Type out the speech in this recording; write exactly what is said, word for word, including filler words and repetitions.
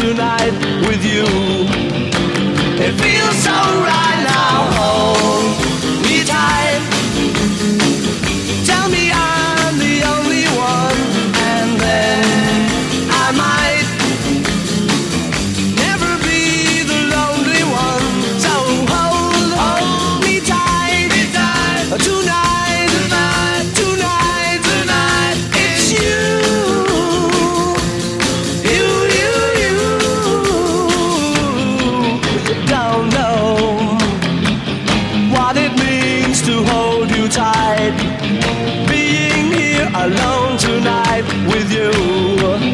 tonight with you. It feels so right now. Hold me tight. Tell me I'm the only one, and then I might never be the lonely one. So hold, hold me tight, me tight. Tonight, tonight, tonight, tonight. It's you, you, you, you. You don't know what it means to hold you tight. Being here alone tonight with you.